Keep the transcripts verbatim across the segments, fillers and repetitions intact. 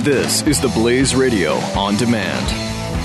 This is the Blaze Radio on demand.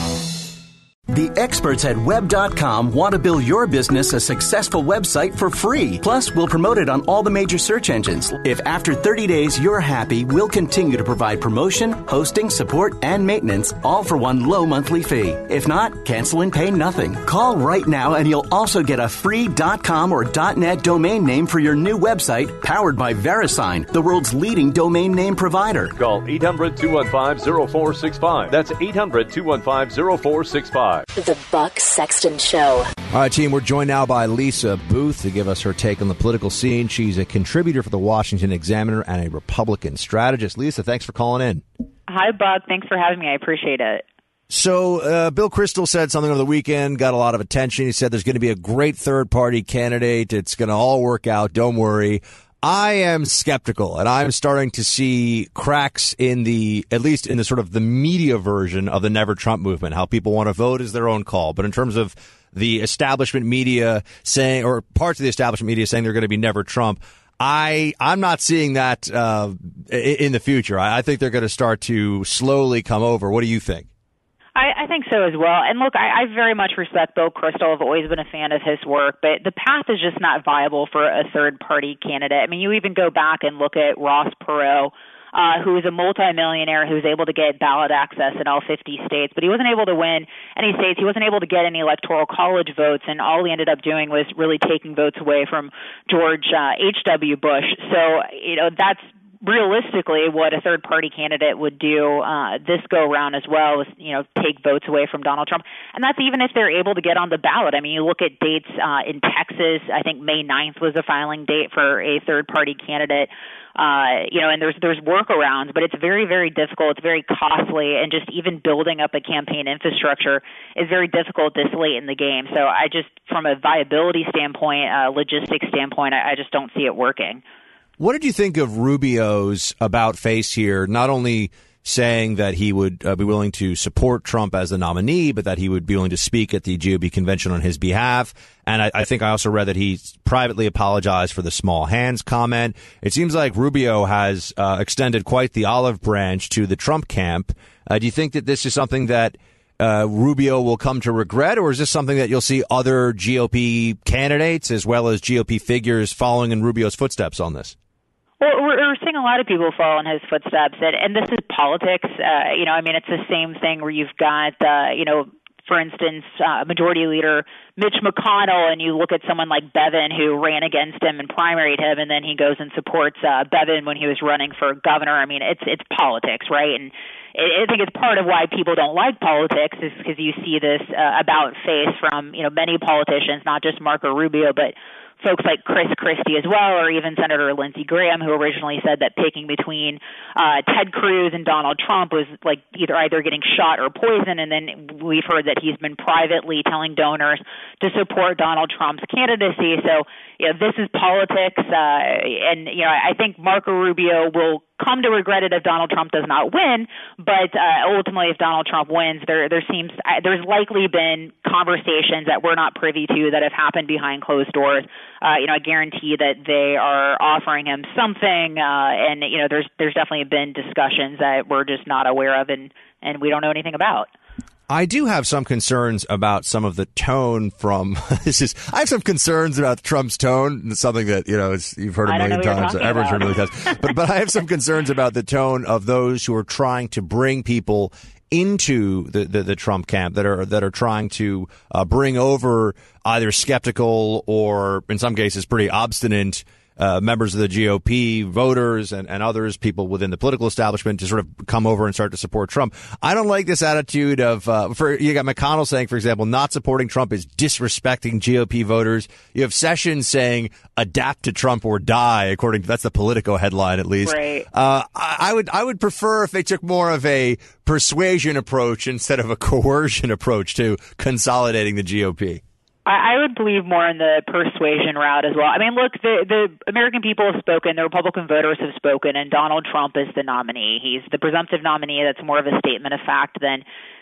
The experts at web dot com want to build your business a successful website for free. Plus, we'll promote it on all the major search engines. If after thirty days you're happy, we'll continue to provide promotion, hosting, support, and maintenance, all for one low monthly fee. If not, cancel and pay nothing. Call right now and you'll also get a free .com or .net domain name for your new website, powered by VeriSign, the world's leading domain name provider. Call eight hundred, two one five, zero four six five. That's eight hundred, two one five, zero four six five. The Buck Sexton Show. All right, team, we're joined now by Lisa Booth to give us her take on the political scene. She's a contributor for the Washington Examiner and a Republican strategist. Lisa, thanks for calling in. Hi, Buck. Thanks for having me. I appreciate it. So uh, Bill Kristol said something over the weekend, got a lot of attention. He said there's going to be a great third-party candidate. It's going to all work out. Don't worry. I am skeptical, and I'm starting to see cracks in the, at least in the sort of the media version of the Never Trump movement, how people want to vote is their own call. But in terms of the establishment media saying, or parts of the establishment media saying they're going to be Never Trump, I, I'm not seeing that uh, in the future. I, I think they're going to start to slowly come over. What do you think? I, I think so as well. And look, I, I very much respect Bill Kristol. I've always been a fan of his work, but the path is just not viable for a third-party candidate. I mean, you even go back and look at Ross Perot, uh, who is a multimillionaire who's able to get ballot access in all fifty states, but he wasn't able to win any states. He wasn't able to get any electoral college votes, and all he ended up doing was really taking votes away from George uh, H W. Bush. So, you know, that's realistically what a third party candidate would do uh, this go round as well is, you know, take votes away from Donald Trump. And that's even if they're able to get on the ballot. I mean, you look at dates uh, in Texas, I think May ninth was a filing date for a third party candidate. Uh, you know, and there's there's workarounds, but it's very, very difficult. It's very costly, and just even building up a campaign infrastructure is very difficult this late in the game. So I just, from a viability standpoint, uh, logistics standpoint, I, I just don't see it working. What did you think of Rubio's about face here, not only saying that he would uh, be willing to support Trump as the nominee, but that he would be willing to speak at the G O P convention on his behalf? And I, I think I also read that he privately apologized for the small hands comment. It seems like Rubio has uh, extended quite the olive branch to the Trump camp. Uh, do you think that this is something that uh, Rubio will come to regret, or is this something that you'll see other G O P candidates as well as G O P figures following in Rubio's footsteps on this? Well, we're, we're seeing a lot of people follow in his footsteps, and, and this is politics. Uh, you know, I mean, it's the same thing where you've got, uh, you know, for instance, uh, Majority Leader Mitch McConnell, and you look at someone like Bevin who ran against him and primaried him, and then he goes and supports uh, Bevin when he was running for governor. I mean, it's it's politics, right? And I think it's part of why people don't like politics is because you see this uh, about face from, you know, many politicians, not just Marco Rubio, but folks like Chris Christie as well, or even Senator Lindsey Graham, who originally said that picking between uh, Ted Cruz and Donald Trump was like either either getting shot or poison. And then we've heard that he's been privately telling donors to support Donald Trump's candidacy. So, you know, this is politics. Uh, and, you know, I think Marco Rubio will come to regret it if Donald Trump does not win, but uh, ultimately if Donald Trump wins, there there seems uh, there's likely been conversations that we're not privy to that have happened behind closed doors. Uh, you know, I guarantee that they are offering him something, uh, and you know, there's there's definitely been discussions that we're just not aware of, and and we don't know anything about. I do have some concerns about some of the tone from this is I have some concerns about Trump's tone. It's something that, you know, it's, you've heard a million times. Everyone's heard a million times. But, but I have some concerns about the tone of those who are trying to bring people into the, the, the Trump camp, that are that are trying to uh, bring over either skeptical or, in some cases, pretty obstinate Uh, members of the G O P, voters, and, and others, people within the political establishment, to sort of come over and start to support Trump. I don't like this attitude of, uh, for you got McConnell saying, for example, not supporting Trump is disrespecting G O P voters. You have Sessions saying, adapt to Trump or die, according to, that's the Politico headline, at least. Right. Uh, I, I would, I would prefer if they took more of a persuasion approach instead of a coercion approach to consolidating the G O P. I would believe more in the persuasion route as well. I mean, look, the, the American people have spoken, the Republican voters have spoken, and Donald Trump is the nominee. He's the presumptive nominee. That's more of a statement of fact than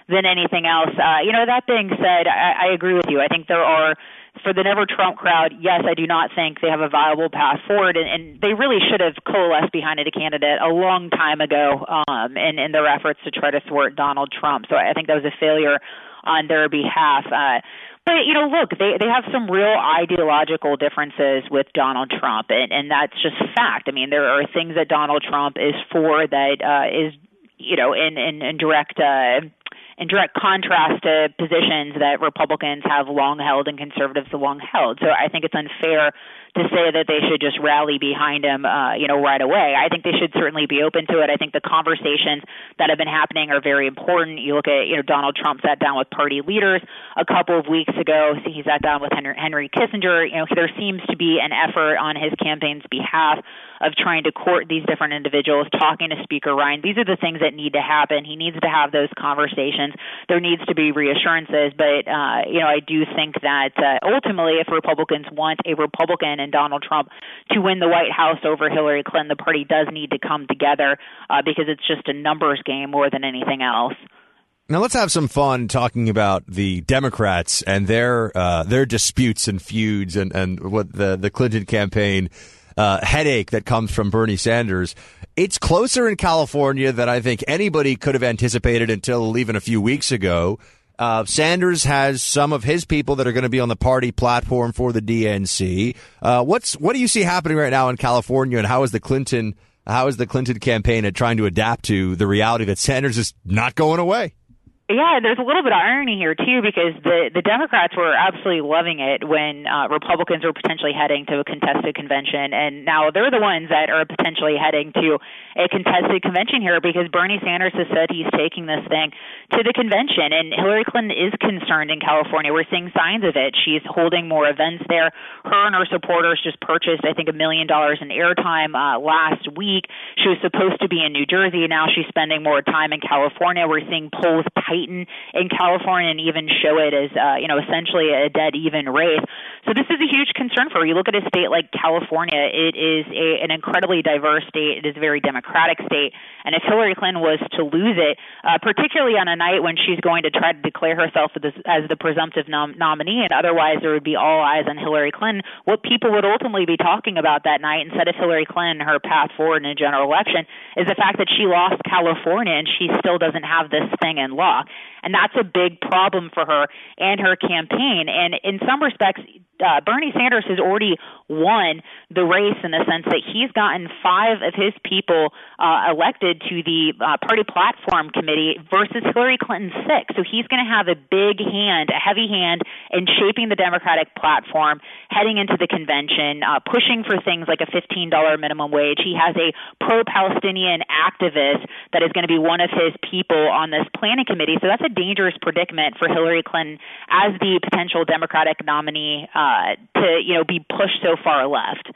than anything else. Uh, you know, that being said, I, I agree with you. I think there are, for the Never Trump crowd, yes, I do not think they have a viable path forward, and, and they really should have coalesced behind a candidate a long time ago um, in, in their efforts to try to thwart Donald Trump. So I think that was a failure on their behalf. Uh, But, you know, look, they, they have some real ideological differences with Donald Trump, and, and that's just fact. I mean, there are things that Donald Trump is for that uh, is, you know, in, in, in direct uh, in direct contrast to positions that Republicans have long held and conservatives have long held. So I think it's unfair to say that they should just rally behind him, uh, you know, right away. I think they should certainly be open to it. I think the conversations that have been happening are very important. You look at, you know, Donald Trump sat down with party leaders a couple of weeks ago. He sat down with Henry, Henry Kissinger. You know, there seems to be an effort on his campaign's behalf of trying to court these different individuals, talking to Speaker Ryan. These are the things that need to happen. He needs to have those conversations. There needs to be reassurances. But, uh, you know, I do think that uh, ultimately if Republicans want a Republican and Donald Trump to win the White House over Hillary Clinton, the party does need to come together uh, because it's just a numbers game more than anything else. Now let's have some fun talking about the Democrats and their uh, their disputes and feuds and, and what the, the Clinton campaign uh, headache that comes from Bernie Sanders. It's closer in California than I think anybody could have anticipated until even a few weeks ago. Uh, Sanders has some of his people that are going to be on the party platform for the D N C. Uh, what's what do you see happening right now in California, and how is the Clinton how is the Clinton campaign at trying to adapt to the reality that Sanders is not going away? Yeah, there's a little bit of irony here, too, because the, the Democrats were absolutely loving it when uh, Republicans were potentially heading to a contested convention, and now they're the ones that are potentially heading to a contested convention here because Bernie Sanders has said he's taking this thing to the convention, and Hillary Clinton is concerned in California. We're seeing signs of it. She's holding more events there. Her and her supporters just purchased, I think, a million dollars in airtime uh, last week. She was supposed to be in New Jersey. Now she's spending more time in California. We're seeing polls tighten in California and even show it as, uh, you know, essentially a dead even race. So this is a huge concern for her. You look at a state like California, it is a, an incredibly diverse state. It is a very democratic state. And if Hillary Clinton was to lose it, uh, particularly on a night when she's going to try to declare herself as, as the presumptive nom- nominee, and otherwise there would be all eyes on Hillary Clinton, what people would ultimately be talking about that night, instead of Hillary Clinton, her path forward in a general election, is the fact that she lost California and she still doesn't have this thing in law. And that's a big problem for her and her campaign. And in some respects, uh, Bernie Sanders has already won the race in the sense that he's gotten five of his people uh, elected to the uh, party platform committee versus Hillary Clinton's six. So he's going to have a big hand, a heavy hand in shaping the Democratic platform, heading into the convention, uh, pushing for things like a fifteen dollars minimum wage. He has a pro-Palestinian activist that is going to be one of his people on this planning committee. So that's a dangerous predicament for Hillary Clinton as the potential Democratic nominee uh, to, you know, be pushed so far left.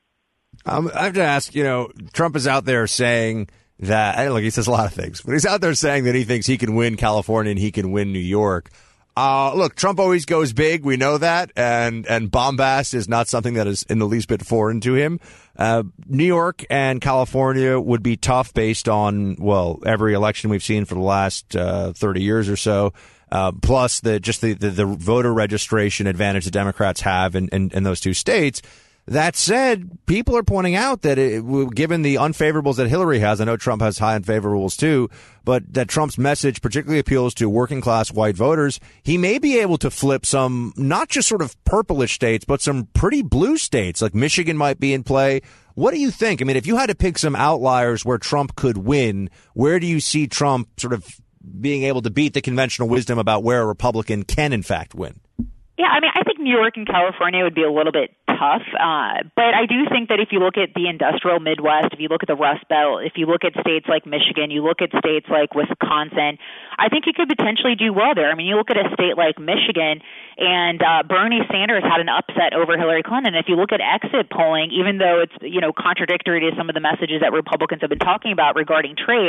Um, I have to ask, you know, Trump is out there saying that, look, he says a lot of things, but he's out there saying that he thinks he can win California and he can win New York. Uh, look, Trump always goes big. We know that. And, and bombast is not something that is in the least bit foreign to him. Uh, New York and California would be tough based on, well, every election we've seen for the last, uh, thirty years or so. Uh, plus the, just the, the, the voter registration advantage the Democrats have in, in, in those two states. That said, people are pointing out that it, given the unfavorables that Hillary has, I know Trump has high unfavorables too, but that Trump's message particularly appeals to working class white voters. He may be able to flip some, not just sort of purplish states, but some pretty blue states, like Michigan might be in play. What do you think? I mean, if you had to pick some outliers where Trump could win, where do you see Trump sort of being able to beat the conventional wisdom about where a Republican can in fact win? Yeah, I mean, I think New York and California would be a little bit tough, uh, but I do think that if you look at the industrial Midwest, if you look at the Rust Belt, if you look at states like Michigan, you look at states like Wisconsin, I think you could potentially do well there. I mean, you look at a state like Michigan, and uh, Bernie Sanders had an upset over Hillary Clinton. If you look at exit polling, even though it's, you know, contradictory to some of the messages that Republicans have been talking about regarding trade,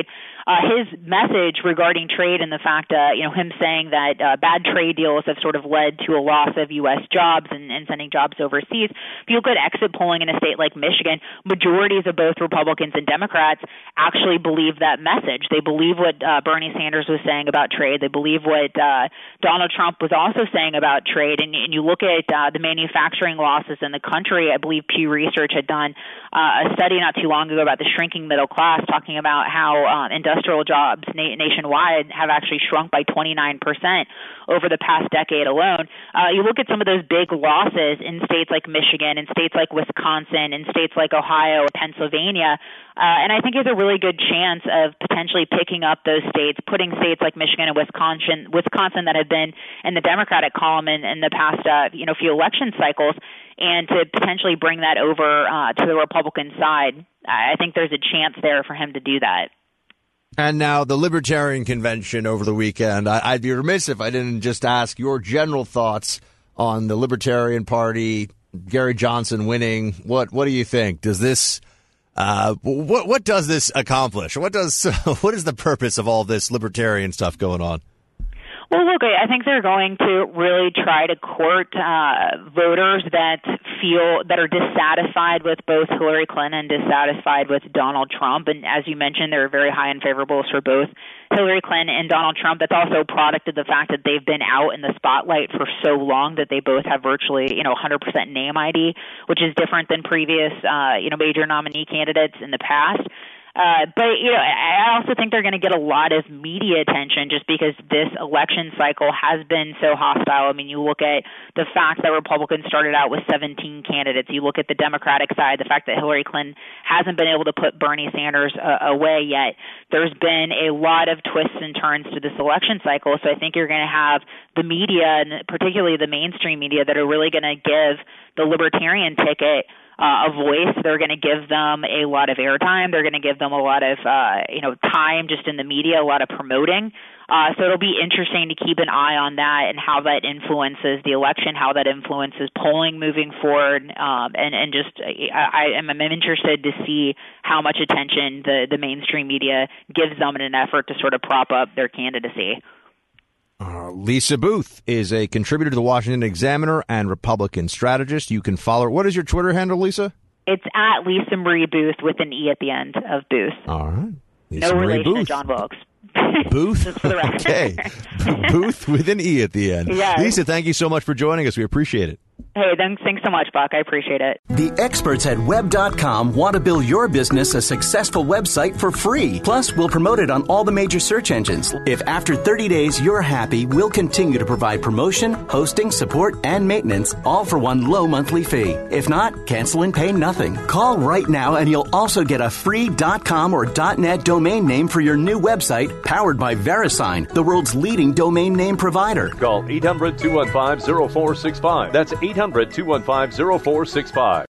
uh, his message regarding trade and the fact, uh, you know, him saying that uh, bad trade deals have sort of led to a loss of U S jobs and, and sending jobs overseas. If you look at exit polling in a state like Michigan, majorities of both Republicans and Democrats actually believe that message. They believe what uh, Bernie Sanders was saying about trade. They believe what uh, Donald Trump was also saying about trade. And, and you look at uh, the manufacturing losses in the country. I believe Pew Research had done uh, a study not too long ago about the shrinking middle class, talking about how uh, industrial jobs na- nationwide have actually shrunk by twenty-nine percent over the past decade alone. Uh, you look at some of those big losses in states like Michigan, in states like Wisconsin, in states like Ohio, Pennsylvania, uh, and I think there's a really good chance of potentially picking up those states, putting states like Michigan and Wisconsin, Wisconsin that have been in the Democratic column in, in the past, uh, you know, few election cycles, and to potentially bring that over uh, to the Republican side. I think there's a chance there for him to do that. And now the Libertarian Convention over the weekend. I, I'd be remiss if I didn't just ask your general thoughts on the Libertarian Party, Gary Johnson winning. What what do you think? Does this uh, what what does this accomplish? What does what is the purpose of all this libertarian stuff going on? Well, look, I think they're going to really try to court uh, voters that feel that are dissatisfied with both Hillary Clinton and dissatisfied with Donald Trump. And as you mentioned, there are very high unfavorables for both Hillary Clinton and Donald Trump. That's also a product of the fact that they've been out in the spotlight for so long that they both have virtually, you know, one hundred percent name I D, which is different than previous, uh, you know, major nominee candidates in the past. Uh, but, you know, I also think they're going to get a lot of media attention just because this election cycle has been so hostile. I mean, you look at the fact that Republicans started out with seventeen candidates. You look at the Democratic side, the fact that Hillary Clinton hasn't been able to put Bernie Sanders uh, away yet. There's been a lot of twists and turns to this election cycle. So I think you're going to have the media, and particularly the mainstream media, that are really going to give the Libertarian ticket Uh, a voice. They're going to give them a lot of airtime. They're going to give them a lot of, uh, you know, time just in the media, a lot of promoting. Uh, so it'll be interesting to keep an eye on that and how that influences the election, how that influences polling moving forward. Um, and, and just I, I am I'm interested to see how much attention the, the mainstream media gives them in an effort to sort of prop up their candidacy. Uh, Lisa Booth is a contributor to the Washington Examiner and Republican strategist. You can follow her. What is your Twitter handle, Lisa? It's at Lisa Marie Booth with an E at the end of Booth. All right. Lisa no Marie relation Booth. to John Wilkes. Booth? Just for the record. Okay. Booth with an E at the end. Yes. Lisa, thank you so much for joining us. We appreciate it. Hey, thanks, thanks so much, Buck. I appreciate it. The experts at web dot com want to build your business a successful website for free. Plus, we'll promote it on all the major search engines. If after thirty days you're happy, we'll continue to provide promotion, hosting, support, and maintenance, all for one low monthly fee. If not, cancel and pay nothing. Call right now and you'll also get a free .com or .net domain name for your new website powered by VeriSign, the world's leading domain name provider. Call eight hundred two one five zero four six five. That's eight hundred two one five zero four six five.